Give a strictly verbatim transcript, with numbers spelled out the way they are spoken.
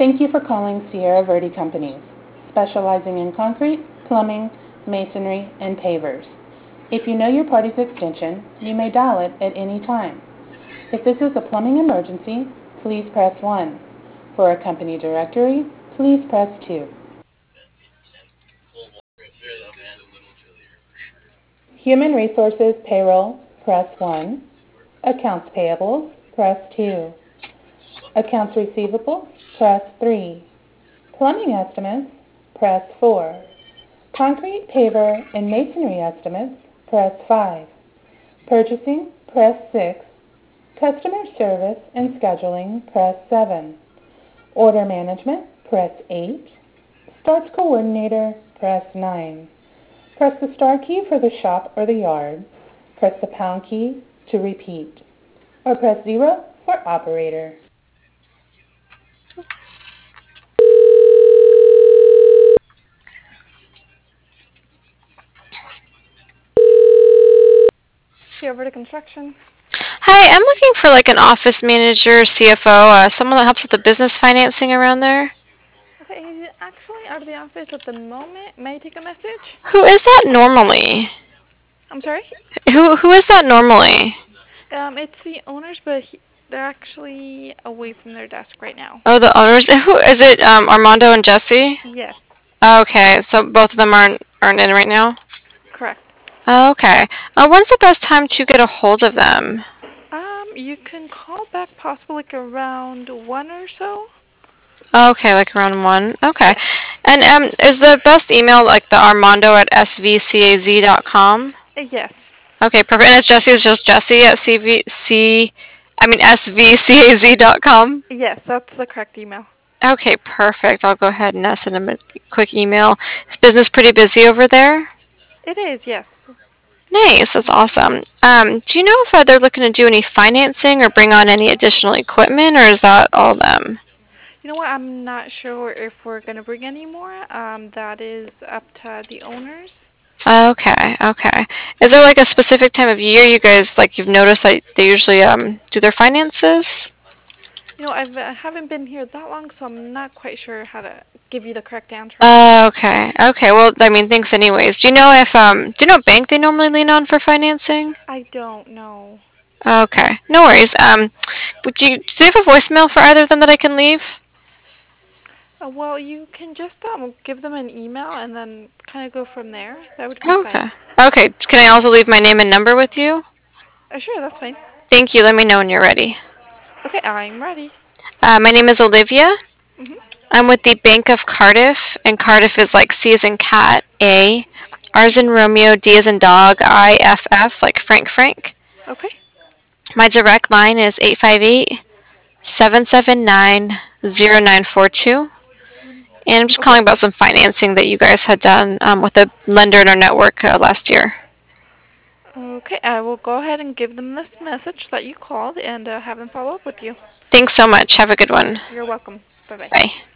Thank you for calling Sierra Verde Companies, specializing in concrete, plumbing, masonry, and pavers. If you know your party's extension, you may dial it at any time. If this is a plumbing emergency, please press one. For a company directory, please press two. Human Resources Payroll, press one. Accounts Payables, press two. Accounts Receivables, press three. Plumbing Estimates, press four. Concrete, paver, and masonry estimates, press five. Purchasing, press six. Customer Service and Scheduling, press seven. Order Management, press eight. Starts Coordinator, press nine. Press the star key for the shop or the yard. Press the pound key to repeat. Or press zero for operator. Sierra Verde Construction. Hi, I'm looking for like an office manager, C F O, uh, someone that helps with the business financing around there. Okay, he's actually out of the office at the moment. May I take a message? Who is that normally? I'm sorry? Who who is that normally? Um, it's the owners, but he, they're actually away from their desk right now. Oh, the owners. Who is it? Um, Armando and Jesse. Yes, Okay, so both of them aren't aren't in right now. correct. Okay. Uh, when's the best time to get a hold of them? Um, you can call back possibly like around one or so. Okay, like around one. Okay. Yes. And um, is the best email like the Armando at s v caz dot com? Uh, Yes. Okay, perfect. And it's Jesse. It's just Jesse at c v c. I mean s v caz dot com. Yes, that's the correct email. Okay, perfect. I'll go ahead and uh, send them a quick email. Is business pretty busy over there? It is, yes. Nice, that's awesome. Um, do you know if uh, they're looking to do any financing or bring on any additional equipment, or is that all them? You know what? I'm not sure if we're gonna bring any more. Um, that is up to the owners. Okay, okay. Is there like a specific time of year you guys like you've noticed that they usually um do their finances? You know, I've, I haven't been here that long, so I'm not quite sure how to give you the correct answer on that. Uh, okay, okay. Well, I mean, thanks anyways. Do you know if um do you know what bank they normally lean on for financing? I don't know. Okay, no worries. Um, would you do you have a voicemail for either of them that I can leave? Uh, well, you can just um, give them an email and then kind of go from there. That would be fine. Okay. Okay. Can I also leave my name and number with you? Uh, sure, that's fine. Thank you. Let me know when you're ready. Okay, I'm ready. Uh, my name is Olivia. hmm I'm with the Bank of Cardiff, and Cardiff is like C as in cat, A, R as in Romeo, D as in dog, I, F, F, like Frank Frank. Okay. My direct line is eight five eight, seven seven nine, zero nine four two. And I'm just Okay. calling about some financing that you guys had done um, with a lender in our network uh, last year. Okay, I will go ahead and give them this message that you called and uh, have them follow up with you. Thanks so much. Have a good one. You're welcome. Bye bye. Bye.